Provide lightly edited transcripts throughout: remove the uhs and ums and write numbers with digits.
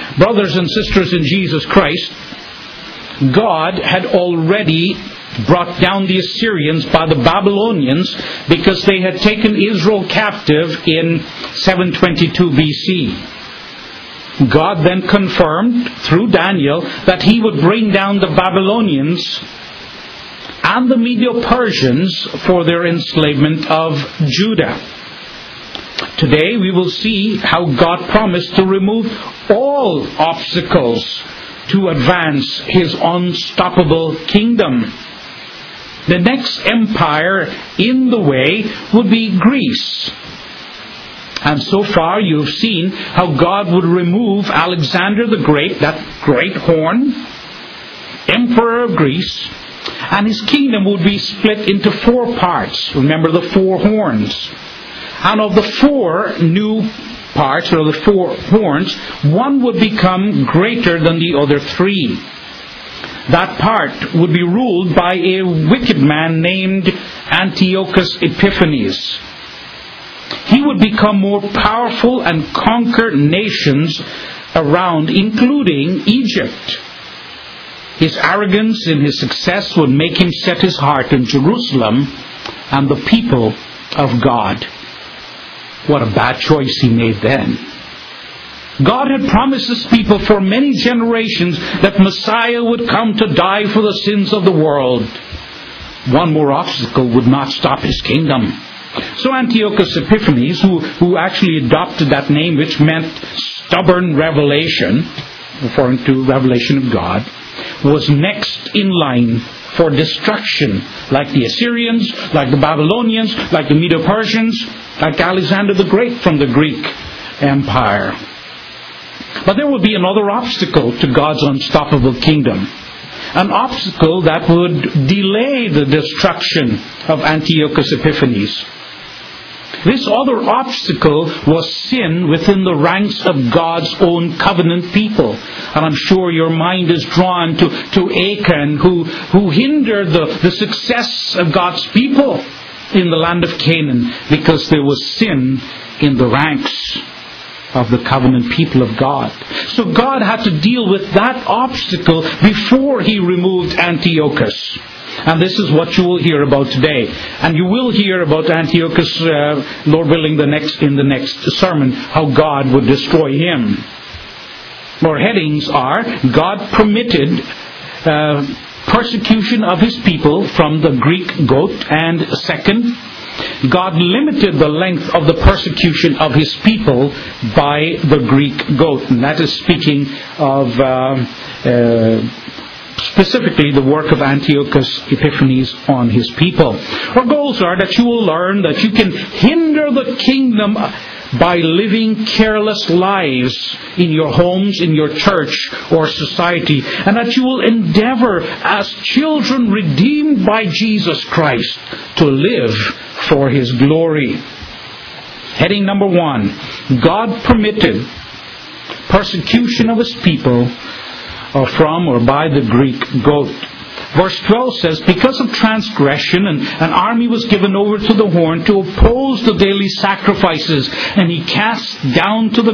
Brothers and sisters in Jesus Christ, God had already brought down the Assyrians by the Babylonians because they had taken Israel captive in 722 BC. God then confirmed through Daniel that he would bring down the Babylonians and the Medo-Persians for their enslavement of Judah. Today we will see how God promised to remove all obstacles to advance his unstoppable kingdom. The next empire in the way would be Greece. And so far you have seen how God would remove Alexander the Great, that great horn, emperor of Greece, and his kingdom would be split into 4 parts. Remember the 4 horns. And of the 4 new parts, or the 4 horns, one would become greater than the other 3. That part would be ruled by a wicked man named Antiochus Epiphanes. He would become more powerful and conquer nations around, including Egypt. His arrogance in his success would make him set his heart on Jerusalem and the people of God. What a bad choice he made then. God had promised his people for many generations that Messiah would come to die for the sins of the world. One more obstacle would not stop his kingdom. So Antiochus Epiphanes, who actually adopted that name, which meant stubborn revelation, referring to revelation of God, was next in line for destruction, like the Assyrians, like the Babylonians, like the Medo-Persians, like Alexander the Great from the Greek Empire. But there would be another obstacle to God's unstoppable kingdom. An obstacle that would delay the destruction of Antiochus Epiphanes. This other obstacle was sin within the ranks of God's own covenant people. And I'm sure your mind is drawn to Achan, who hindered the success of God's people in the land of Canaan because there was sin in the ranks of the covenant people of God. So God had to deal with that obstacle before he removed Antiochus. And this is what you will hear about today. And you will hear about Antiochus, Lord willing, in the next sermon, how God would destroy him. Our headings are: God permitted persecution of his people from the Greek goat, and second, God limited the length of the persecution of his people by the Greek goat. And that is speaking of specifically the work of Antiochus Epiphanes on his people. Our goals are that you will learn that you can hinder the kingdom by living careless lives in your homes, in your church or society, and that you will endeavor as children redeemed by Jesus Christ to live for his glory. Heading number 1, God permitted persecution of his people from or by the Greek goat. Verse 12 says, because of transgression, an army was given over to the horn to oppose the daily sacrifices, and he cast truth down to the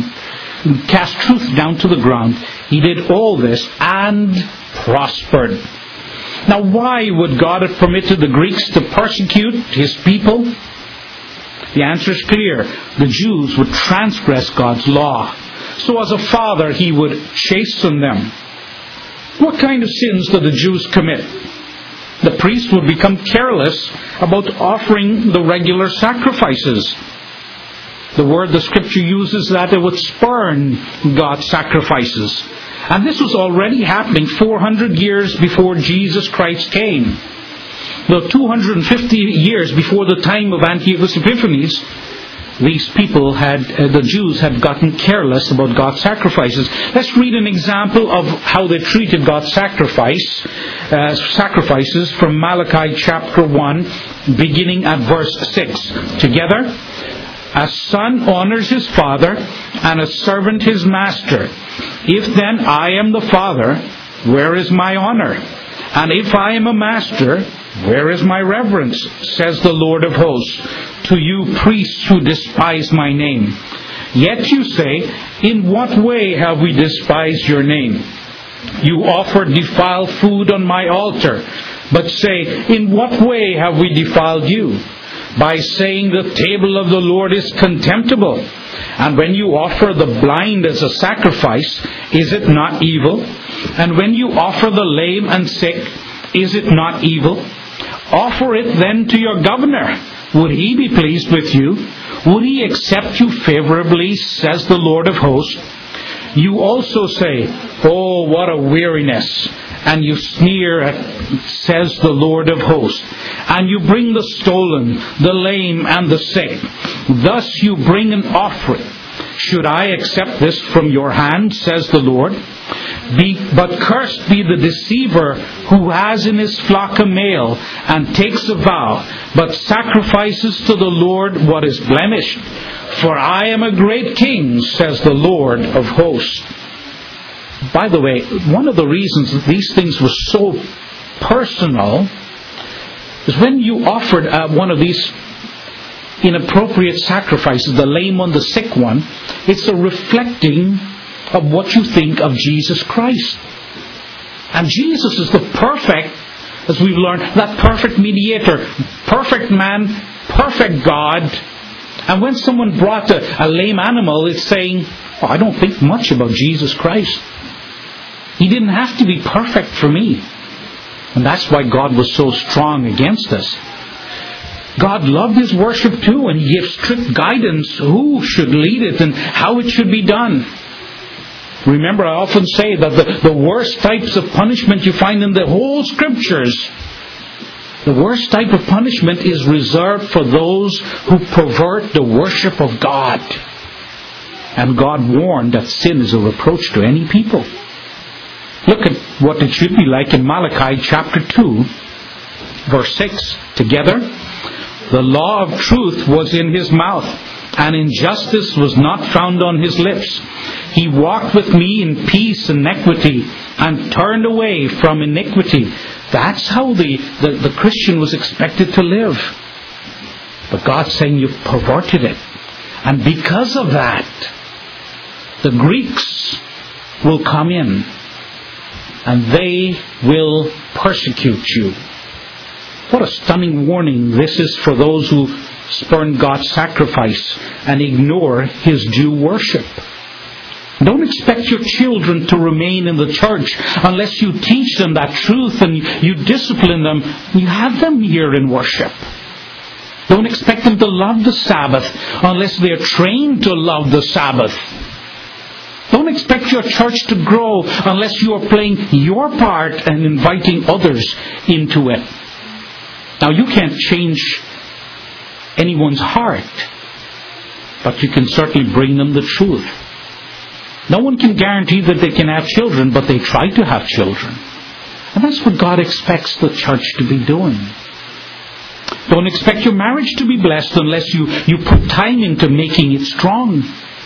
ground. He did all this and prospered. Now, why would God have permitted the Greeks to persecute his people? The answer is clear. The Jews would transgress God's law. So as a father, he would chasten them. What kind of sins did the Jews commit? The priests would become careless about offering the regular sacrifices. The word the Scripture uses that they would spurn God's sacrifices. And this was already happening 400 years before Jesus Christ came. Though 250 years before the time of Antiochus Epiphanes, these people the Jews had gotten careless about God's sacrifices. Let's read an example of how they treated God's sacrifices from Malachi chapter 1, beginning at verse 6. Together, a son honors his father, and a servant his master. If then I am the father, where is my honor? And if I am a master, where is my reverence? Says the Lord of hosts, to you priests who despise my name. Yet you say, In what way have we despised your name? You offer defiled food on my altar. But say, in what way have we defiled you? By saying the table of the Lord is contemptible. And when you offer the blind as a sacrifice, is it not evil? And when you offer the lame and sick, is it not evil? Offer it then to your governor. Would he be pleased with you? Would he accept you favorably, says the Lord of hosts? You also say, oh, what a weariness. And you sneer at, says the Lord of hosts. And you bring the stolen, the lame, and the sick. Thus you bring an offering. Should I accept this from your hand, says the Lord? But cursed be the deceiver who has in his flock a male, and takes a vow, but sacrifices to the Lord what is blemished. For I am a great king, says the Lord of hosts. By the way, one of the reasons that these things were so personal is when you offered one of these inappropriate sacrifices, the lame one, the sick one, it's a reflecting of what you think of Jesus Christ. And Jesus is the perfect, as we've learned, that perfect mediator, perfect man, perfect God. And when someone brought a lame animal, it's saying, oh, I don't think much about Jesus Christ. He didn't have to be perfect for me. And that's why God was so strong against us. God loved His worship too, and He gave strict guidance who should lead it and how it should be done. Remember, I often say that the worst types of punishment you find in the whole Scriptures, the worst type of punishment is reserved for those who pervert the worship of God. And God warned that sin is a reproach to any people. Look at what it should be like in Malachi chapter 2, verse 6. Together, the law of truth was in his mouth, and injustice was not found on his lips. He walked with me in peace and equity, and turned away from iniquity. That's how the Christian was expected to live. But God's saying you've perverted it. And because of that, the Greeks will come in, and they will persecute you. What a stunning warning this is for those who spurn God's sacrifice and ignore His due worship. Don't expect your children to remain in the church unless you teach them that truth and you discipline them. You have them here in worship. Don't expect them to love the Sabbath unless they are trained to love the Sabbath. Don't expect your church to grow unless you are playing your part and inviting others into it. Now, you can't change anyone's heart, but you can certainly bring them the truth. No one can guarantee that they can have children, but they try to have children. And that's what God expects the church to be doing. Don't expect your marriage to be blessed unless you put time into making it strong.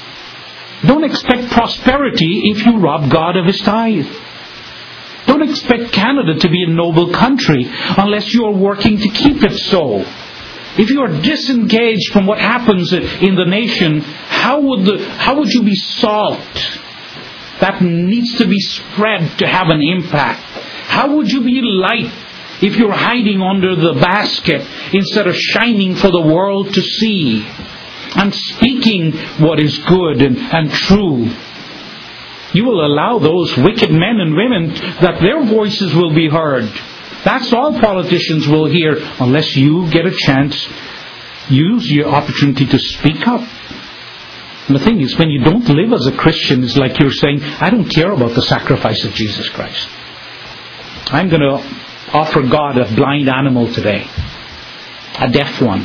Don't expect prosperity if you rob God of His tithe. Don't expect Canada to be a noble country unless you are working to keep it so. If you are disengaged from what happens in the nation, how would you be salt that needs to be spread to have an impact? How would you be light if you're hiding under the basket instead of shining for the world to see and speaking what is good and true? You will allow those wicked men and women that their voices will be heard. That's all politicians will hear unless you get a chance. Use your opportunity to speak up. And the thing is, when you don't live as a Christian, it's like you're saying, I don't care about the sacrifice of Jesus Christ. I'm going to offer God a blind animal today. A deaf one.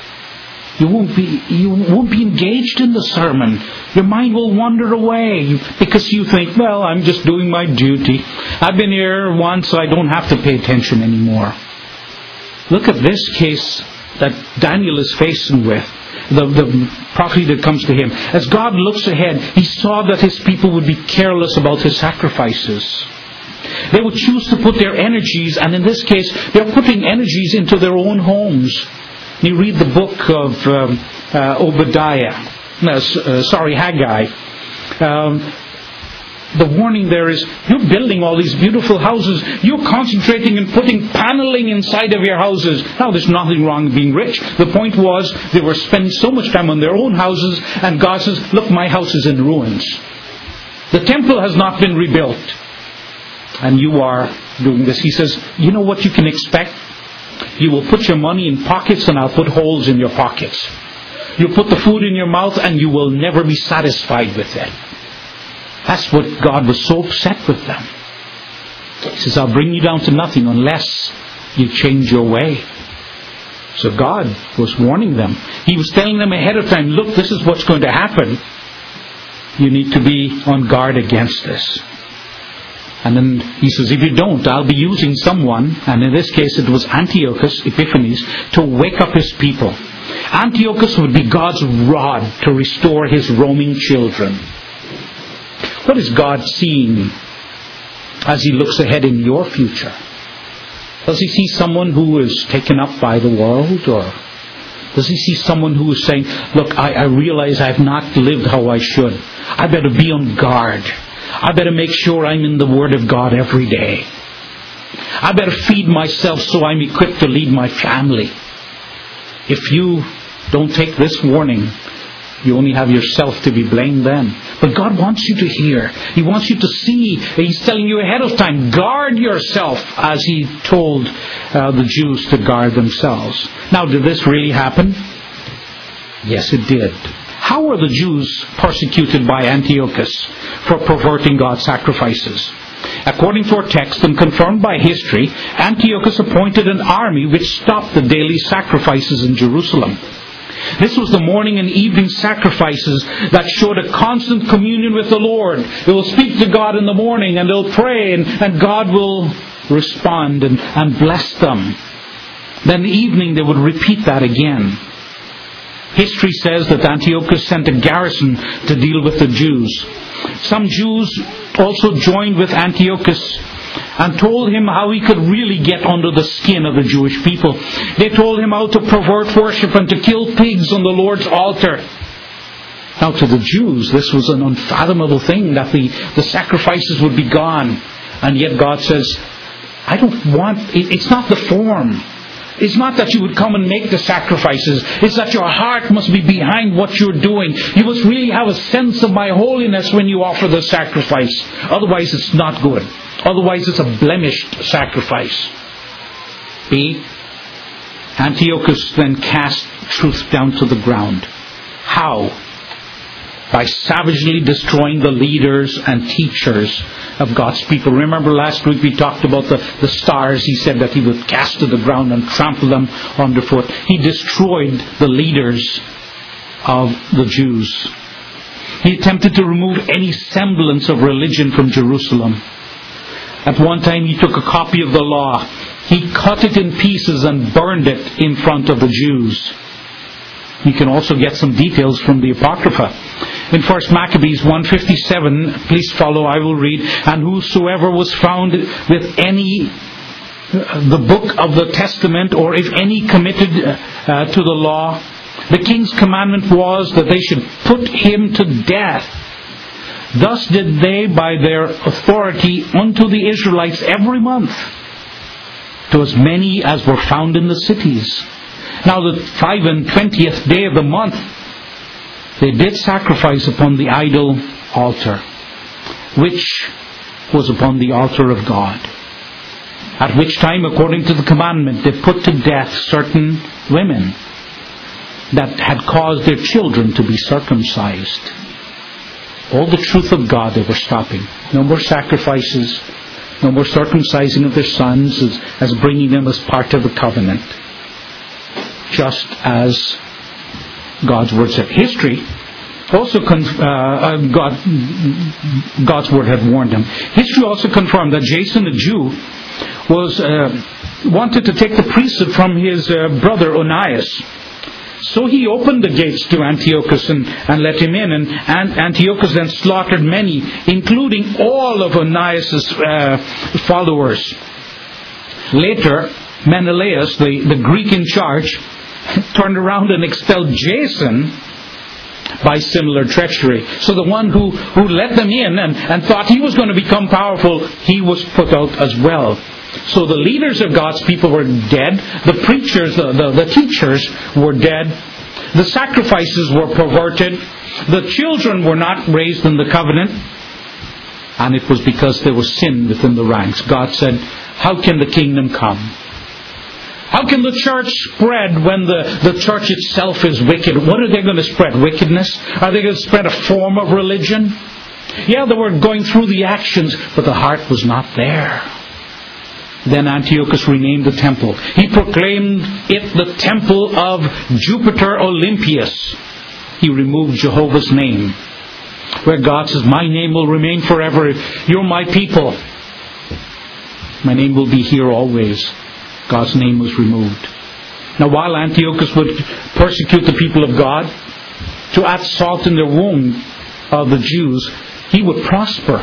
You won't be engaged in the sermon. Your mind will wander away because you think, well, I'm just doing my duty. I've been here once, so I don't have to pay attention anymore. Look at this case that Daniel is facing with. The prophecy that comes to him. As God looks ahead, he saw that his people would be careless about his sacrifices. They would choose to put their energies, and in this case, they're putting energies into their own homes. You read the book of Haggai. the warning there is, you're building all these beautiful houses. You're concentrating and putting paneling inside of your houses. Now, there's nothing wrong with being rich. The point was, they were spending so much time on their own houses, and God says, look, my house is in ruins. The temple has not been rebuilt. And you are doing this. He says, you know what you can expect? You will put your money in pockets, and I'll put holes in your pockets. You put the food in your mouth, and you will never be satisfied with it. That's what God was so upset with them. He says, I'll bring you down to nothing unless you change your way. So God was warning them. He was telling them ahead of time, look, this is what's going to happen. You need to be on guard against this. And then he says, if you don't, I'll be using someone, and in this case it was Antiochus Epiphanes, to wake up his people. Antiochus would be God's rod to restore his roaming children. What is God seeing as He looks ahead in your future? Does He see someone who is taken up by the world? Or does He see someone who is saying, look, I realize I've not lived how I should. I better be on guard. I better make sure I'm in the Word of God every day. I better feed myself so I'm equipped to lead my family. If you don't take this warning, you only have yourself to be blamed then. But God wants you to hear. He wants you to see. He's telling you ahead of time, guard yourself, as He told the Jews to guard themselves. Now, did this really happen? Yes, it did. How were the Jews persecuted by Antiochus for perverting God's sacrifices? According to our text and confirmed by history, Antiochus appointed an army which stopped the daily sacrifices in Jerusalem. This was the morning and evening sacrifices that showed a constant communion with the Lord. They will speak to God in the morning, and they'll pray, and God will respond and bless them. Then in the evening they would repeat that again. History says that Antiochus sent a garrison to deal with the Jews. Some Jews also joined with Antiochus and told him how he could really get under the skin of the Jewish people. They told him how to pervert worship and to kill pigs on the Lord's altar. Now, to the Jews, this was an unfathomable thing, that the sacrifices would be gone. And yet God says, I don't want... It's not the form. It's not that you would come and make the sacrifices. It's that your heart must be behind what you're doing. You must really have a sense of my holiness when you offer the sacrifice. Otherwise, it's not good. Otherwise, it's a blemished sacrifice. B. Antiochus then cast truth down to the ground. How? By savagely destroying the leaders and teachers of God's people. Remember last week we talked about the stars. He said that He would cast to the ground and trample them underfoot. He destroyed the leaders of the Jews. He attempted to remove any semblance of religion from Jerusalem. At one time he took a copy of the law. He cut it in pieces and burned it in front of the Jews. You can also get some details from the Apocrypha. In 1 Maccabees 1:57, please follow, I will read. And whosoever was found with the book of the testament, or if any committed to the law, the king's commandment was that they should put him to death. Thus did they by their authority unto the Israelites every month, to as many as were found in the cities. Now the 25th day of the month, they did sacrifice upon the idol altar, which was upon the altar of God. At which time, according to the commandment, they put to death certain women that had caused their children to be circumcised. All the truth of God they were stopping. No more sacrifices, no more circumcising of their sons as bringing them as part of the covenant. Just as God's word said. History also God's word had warned them. History also confirmed that Jason, the Jew, wanted to take the priesthood from his brother Onias. So he opened the gates to Antiochus and let him in. And Antiochus then slaughtered many, including all of Onias' followers. Later, Menelaus, the Greek in charge, turned around and expelled Jason by similar treachery. So the one who let them in and thought he was going to become powerful, he was put out as well. So the leaders of God's people were dead. The preachers, the teachers were dead. The sacrifices were perverted. The children were not raised in the covenant. And it was because there was sin within the ranks. God said, how can the kingdom come? How can the church spread when the church itself is wicked? What are they going to spread? Wickedness? Are they going to spread a form of religion? Yeah, they were going through the actions, but the heart was not there. Then Antiochus renamed the temple. He proclaimed it the temple of Jupiter Olympius. He removed Jehovah's name. Where God says, my name will remain forever. You're my people. My name will be here always. God's name was removed. Now while Antiochus would persecute the people of God, to add salt in the wound of the Jews, he would prosper.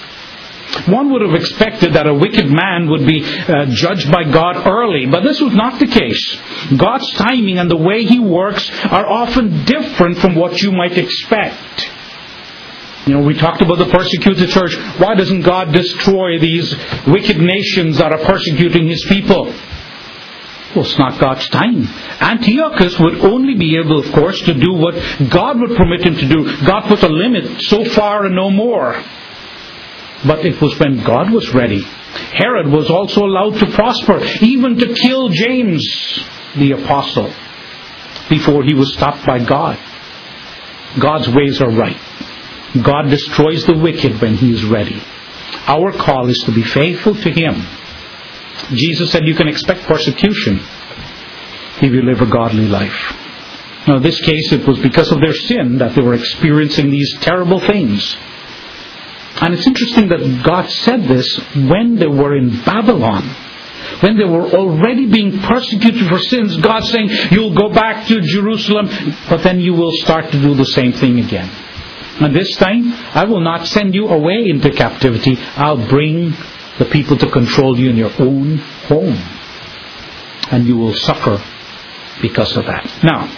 One would have expected that a wicked man would be judged by God early, but this was not the case. God's timing and the way He works are often different from what you might expect. We talked about the persecuted church. Why doesn't God destroy these wicked nations that are persecuting His people? Well, it's not God's time. Antiochus would only be able, of course, to do what God would permit him to do. God put a limit, so far and no more. But it was when God was ready. Herod was also allowed to prosper, even to kill James, the apostle, before he was stopped by God. God's ways are right. God destroys the wicked when He is ready. Our call is to be faithful to Him. Jesus said you can expect persecution if you live a godly life. Now in this case it was because of their sin that they were experiencing these terrible things. And it's interesting that God said this when they were in Babylon. When they were already being persecuted for sins, God's saying, you'll go back to Jerusalem, but then you will start to do the same thing again. And this time, I will not send you away into captivity. I'll bring the people to control you in your own home. And you will suffer because of that. Now,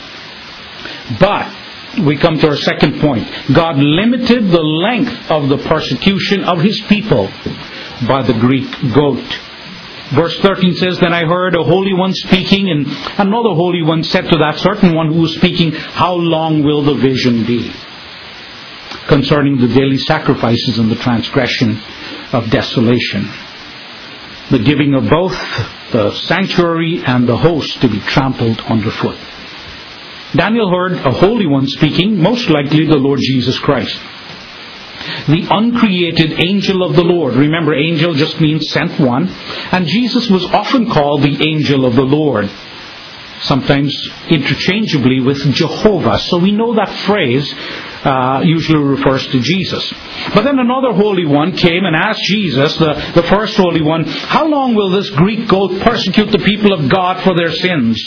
but we come to our second point. God limited the length of the persecution of His people by the Greek goat. Verse 13 says, Then I heard a holy one speaking, and another holy one said to that certain one who was speaking, How long will the vision be? Concerning the daily sacrifices and the transgression of desolation. The giving of both the sanctuary and the host to be trampled underfoot. Daniel heard a holy one speaking, most likely the Lord Jesus Christ. The uncreated angel of the Lord. Remember, angel just means sent one. And Jesus was often called the angel of the Lord. Sometimes interchangeably with Jehovah. So we know that phrase usually refers to Jesus. But then another holy one came and asked Jesus, the first holy one, How long will this Greek goat persecute the people of God for their sins?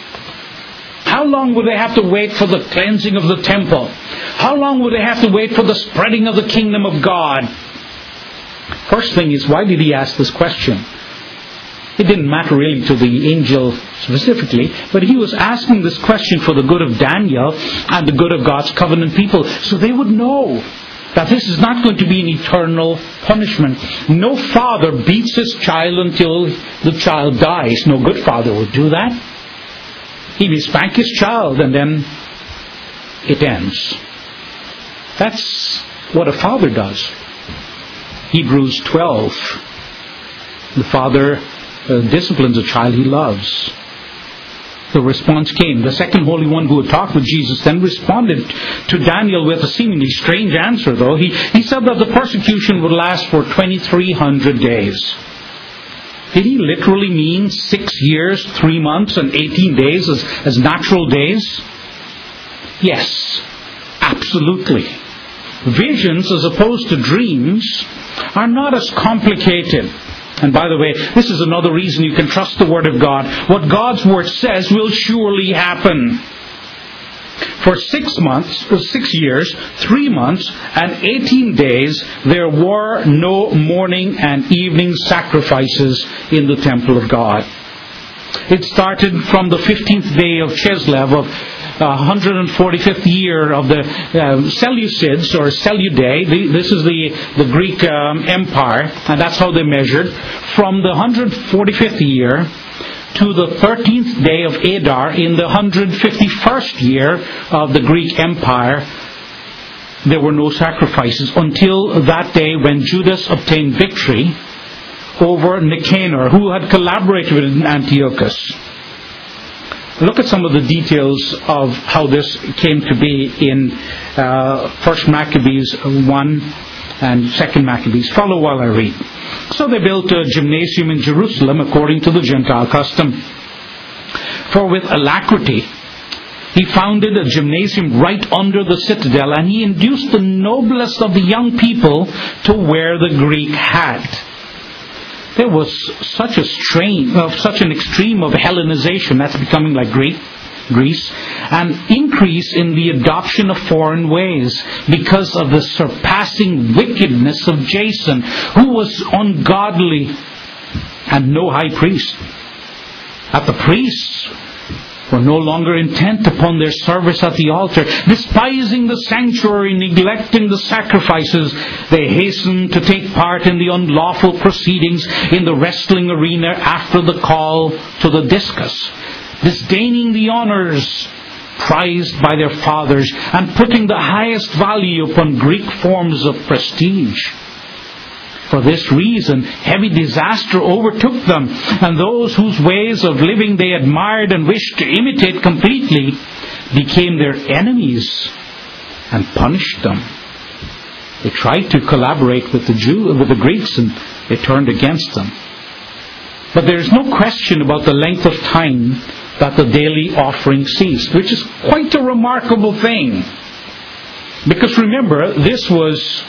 How long will they have to wait for the cleansing of the temple? How long will they have to wait for the spreading of the kingdom of God? First thing is, why did he ask this question? It didn't matter really to the angel specifically, but he was asking this question for the good of Daniel and the good of God's covenant people, so they would know that this is not going to be an eternal punishment. No father beats his child until the child dies. No good father would do that. He will spank his child and then it ends. That's what a father does. Hebrews 12. The father disciplines a child he loves. The response came. The second holy one who had talked with Jesus then responded to Daniel with a seemingly strange answer, though. He said that the persecution would last for 2,300 days. Did he literally mean 6 years, 3 months, and 18 days as natural days? Yes, absolutely. Visions, as opposed to dreams, are not as complicated. And by the way, this is another reason you can trust the Word of God. What God's Word says will surely happen. For 6 months, 6 years, 3 months, and 18 days, there were no morning and evening sacrifices in the temple of God. It started from the 15th day of Chislev of 145th year of the Seleucids or Seleucidae. This is the Greek Empire, and that's how they measured. From the 145th year to the 13th day of Adar in the 151st year of the Greek Empire, there were no sacrifices until that day when Judas obtained victory over Nicanor, who had collaborated with Antiochus. Look at some of the details of how this came to be in 1 Maccabees 1 and 2 Maccabees. Follow while I read. So they built a gymnasium in Jerusalem according to the Gentile custom. For with alacrity he founded a gymnasium right under the citadel, and he induced the noblest of the young people to wear the Greek hat. There was such a strain of such an extreme of Hellenization, that's becoming like Greece, and increase in the adoption of foreign ways because of the surpassing wickedness of Jason, who was ungodly and no high priest. That the priests were no longer intent upon their service at the altar. Despising the sanctuary, neglecting the sacrifices, they hastened to take part in the unlawful proceedings in the wrestling arena after the call to the discus, disdaining the honors prized by their fathers and putting the highest value upon Greek forms of prestige. For this reason, heavy disaster overtook them, and those whose ways of living they admired and wished to imitate completely became their enemies and punished them. They tried to collaborate with the Greeks, and they turned against them. But there is no question about the length of time that the daily offering ceased, which is quite a remarkable thing. Because remember, this was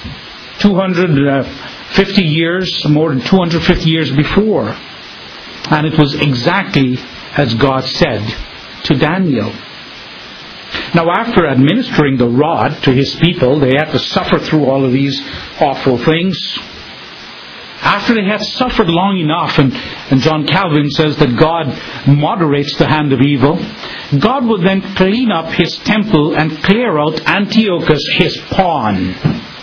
250 years, more than 250 years before. And it was exactly as God said to Daniel. Now, after administering the rod to his people, they had to suffer through all of these awful things. After they had suffered long enough, and John Calvin says that God moderates the hand of evil, God would then clean up his temple and clear out Antiochus, his pawn.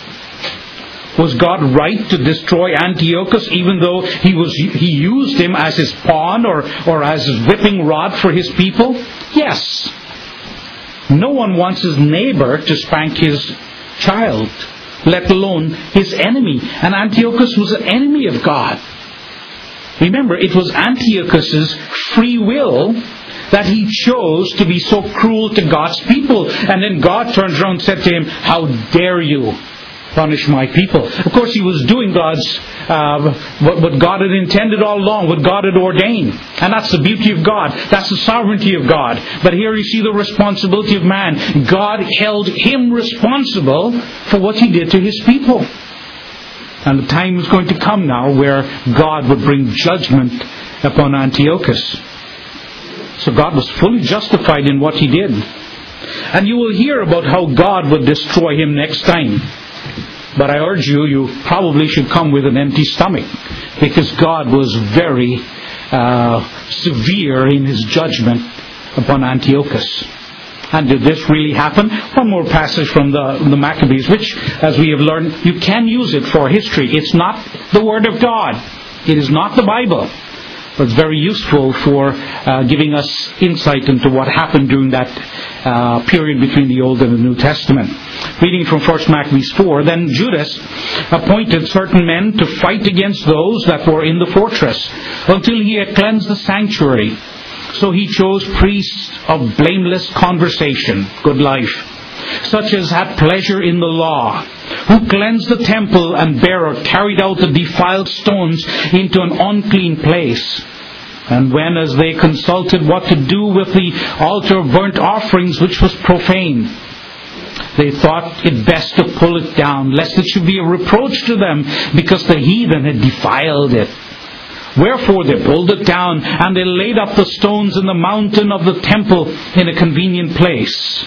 Was God right to destroy Antiochus even though he used him as his pawn or as his whipping rod for his people? Yes. No one wants his neighbor to spank his child, let alone his enemy. And Antiochus was an enemy of God. Remember, it was Antiochus's free will that he chose to be so cruel to God's people. And then God turns around and said to him, "How dare you punish my people?" Of course, he was doing God's what God had intended all along, what God had ordained. And that's the beauty of God. That's the sovereignty of God. But here you see the responsibility of man. God held him responsible for what he did to his people. And the time is going to come now where God would bring judgment upon Antiochus. So God was fully justified in what he did. And you will hear about how God would destroy him next time. But I urge you, you probably should come with an empty stomach, because God was very severe in his judgment upon Antiochus. And did this really happen? One more passage from the Maccabees, which, as we have learned, you can use it for history. It's not the Word of God. It is not the Bible. But it's very useful for giving us insight into what happened during that period between the Old and the New Testament. Reading from 1 Maccabees 4, "Then Judas appointed certain men to fight against those that were in the fortress, until he had cleansed the sanctuary. So he chose priests of blameless conversation," good life, "such as had pleasure in the law, who cleansed the temple, and bare carried out the defiled stones into an unclean place. And when, as they consulted what to do with the altar of burnt offerings, which was profane, they thought it best to pull it down, lest it should be a reproach to them, because the heathen had defiled it. Wherefore they pulled it down, and they laid up the stones in the mountain of the temple in a convenient place,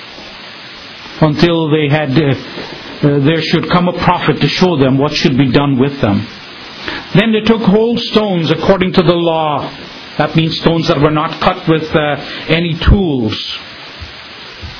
until they had there should come a prophet to show them what should be done with them. Then they took whole stones according to the law." That means stones that were not cut with any tools.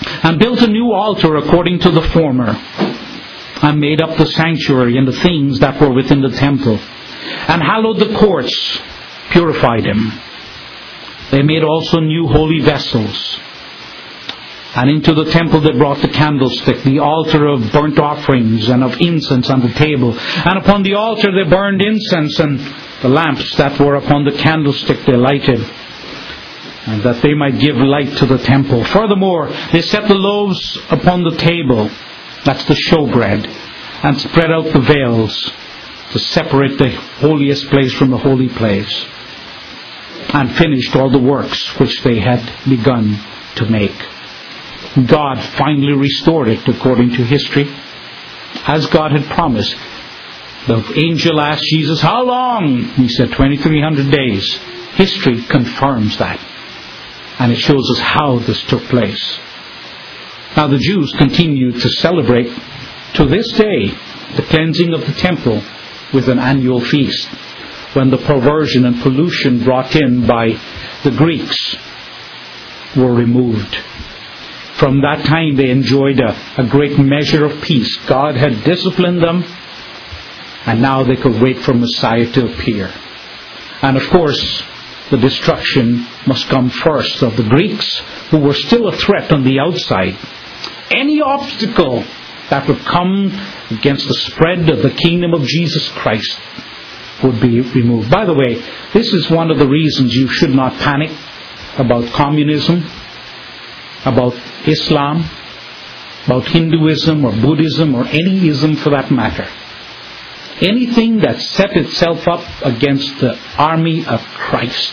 and built a new altar according to the former, and made up the sanctuary and the things that were within the temple, and hallowed the courts, purified them. They made also new holy vessels. And into the temple they brought the candlestick, the altar of burnt offerings and of incense on the table. And upon the altar they burned incense, and the lamps that were upon the candlestick they lighted, and that they might give light to the temple. Furthermore, they set the loaves upon the table, that's the showbread, and spread out the veils to separate the holiest place from the holy place, and finished all the works which they had begun to make. God finally restored it according to history, as God had promised. The angel asked Jesus, "How long?" He said, 2,300 days. History confirms that. And it shows us how this took place. Now the Jews continue to celebrate to this day the cleansing of the temple with an annual feast, when the perversion and pollution brought in by the Greeks were removed. From that time they enjoyed a great measure of peace. God had disciplined them, and now they could wait for Messiah to appear. And of course, the destruction must come first of the Greeks, who were still a threat on the outside. Any obstacle that would come against the spread of the kingdom of Jesus Christ would be removed. By the way, this is one of the reasons you should not panic about communism, about Islam, about Hinduism or Buddhism or any ism for that matter. Anything that set itself up against the army of Christ,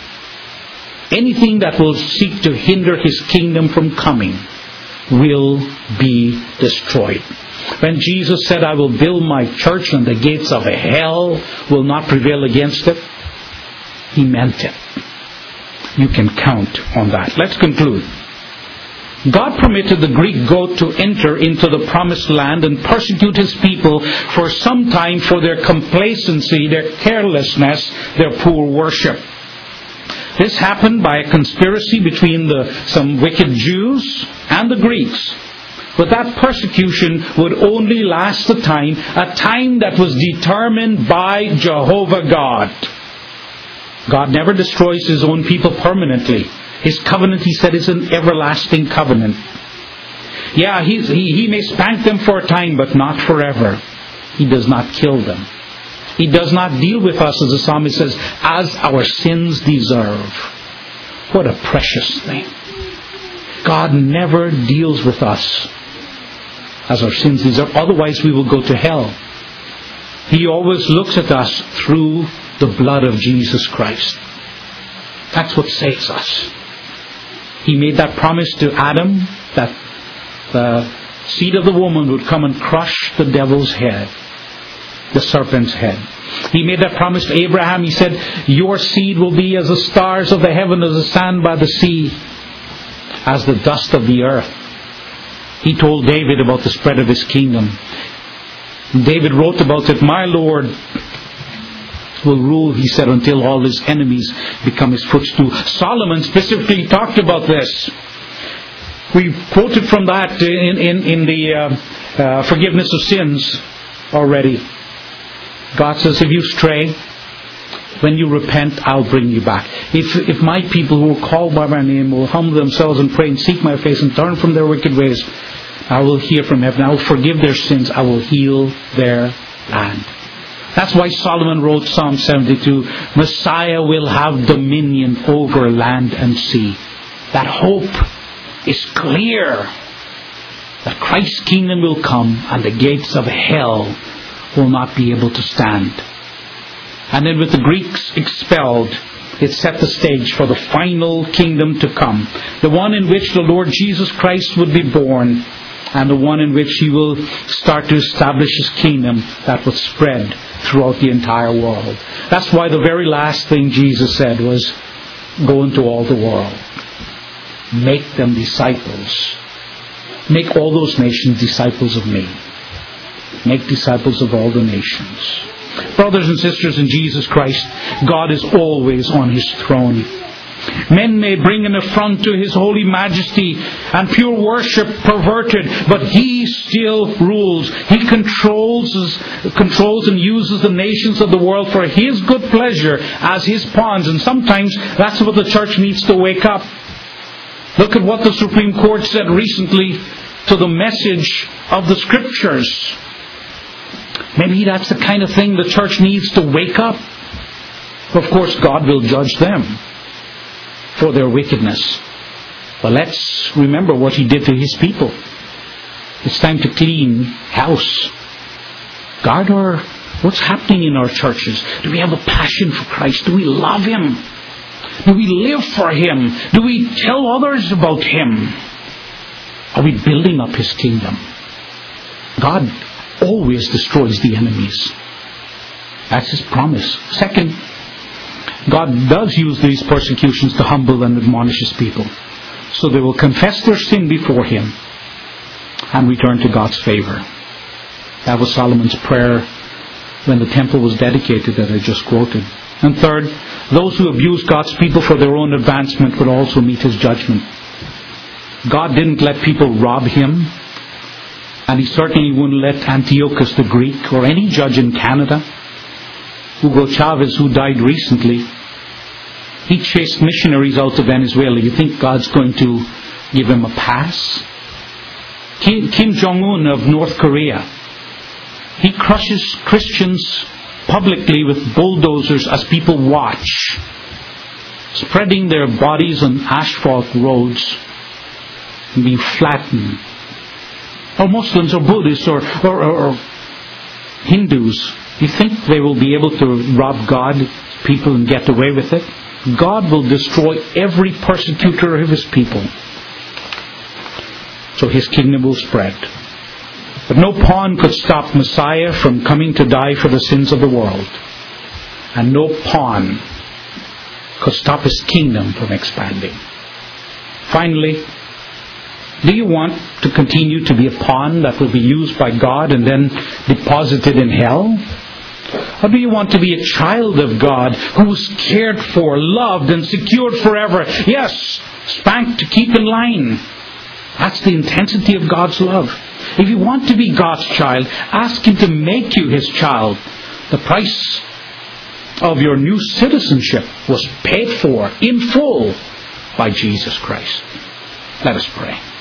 anything that will seek to hinder His kingdom from coming, will be destroyed. When Jesus said, "I will build my church and the gates of hell will not prevail against it," He meant it. You can count on that. Let's conclude. God permitted the Greek goat to enter into the promised land and persecute His people for some time for their complacency, their carelessness, their poor worship. This happened by a conspiracy between some wicked Jews and the Greeks. But that persecution would only last a time that was determined by Jehovah God. God never destroys His own people permanently. His covenant, He said, is an everlasting covenant. Yeah, He may spank them for a time, but not forever. He does not kill them. He does not deal with us, as the psalmist says, as our sins deserve. What a precious thing. God never deals with us as our sins deserve. Otherwise we will go to hell. He always looks at us through the blood of Jesus Christ. That's what saves us. He made that promise to Adam that the seed of the woman would come and crush the devil's head, the serpent's head. He made that promise to Abraham. He said, "Your seed will be as the stars of the heaven, as the sand by the sea, as the dust of the earth." He told David about the spread of His kingdom. David wrote about it, "My Lord will rule," he said, "until all His enemies become His footstool." Solomon specifically talked about this. We quoted from that in the forgiveness of sins already. God says, "If you stray, when you repent, I'll bring you back. If my people who are called by my name will humble themselves and pray and seek my face and turn from their wicked ways, I will hear from heaven. I will forgive their sins. I will heal their land." That's why Solomon wrote Psalm 72, "Messiah will have dominion over land and sea." That hope is clear, that Christ's kingdom will come and the gates of hell will not be able to stand. And then with the Greeks expelled, it set the stage for the final kingdom to come, the one in which the Lord Jesus Christ would be born, and the one in which He will start to establish His kingdom that would spread throughout the entire world. That's why the very last thing Jesus said was, "Go into all the world. Make them disciples. Make all those nations disciples of me. Make disciples of all the nations." Brothers and sisters in Jesus Christ, God is always on His throne. Men may bring an affront to His holy majesty and pure worship perverted, but He still rules. He controls and uses the nations of the world for His good pleasure as His pawns. And sometimes that's what the church needs to wake up. Look at what the Supreme Court said recently to the message of the Scriptures. Maybe that's the kind of thing the church needs to wake up. Of course, God will judge them for their wickedness. But let's remember what He did to His people. It's time to clean house. Guard what's happening in our churches. Do we have a passion for Christ? Do we love Him? Do we live for Him? Do we tell others about Him? Are we building up His kingdom? God always destroys the enemies. That's His promise. Second, God does use these persecutions to humble and admonish His people, so they will confess their sin before Him and return to God's favor. That was Solomon's prayer when the temple was dedicated that I just quoted. And third, those who abuse God's people for their own advancement will also meet His judgment. God didn't let people rob Him, and He certainly wouldn't let Antiochus the Greek or any judge in Canada, Hugo Chavez, who died recently, he chased missionaries out of Venezuela. You think God's going to give him a pass? Kim Jong-un of North Korea, he crushes Christians publicly with bulldozers as people watch, spreading their bodies on asphalt roads and being flattened. Or Muslims or Buddhists or Hindus, you think they will be able to rob God, people, and get away with it? God will destroy every persecutor of His people, so His kingdom will spread. But no pawn could stop Messiah from coming to die for the sins of the world. And no pawn could stop His kingdom from expanding. Finally, do you want to continue to be a pawn that will be used by God and then deposited in hell? Or do you want to be a child of God who's cared for, loved, and secured forever? Yes, spanked to keep in line. That's the intensity of God's love. If you want to be God's child, ask Him to make you His child. The price of your new citizenship was paid for in full by Jesus Christ. Let us pray.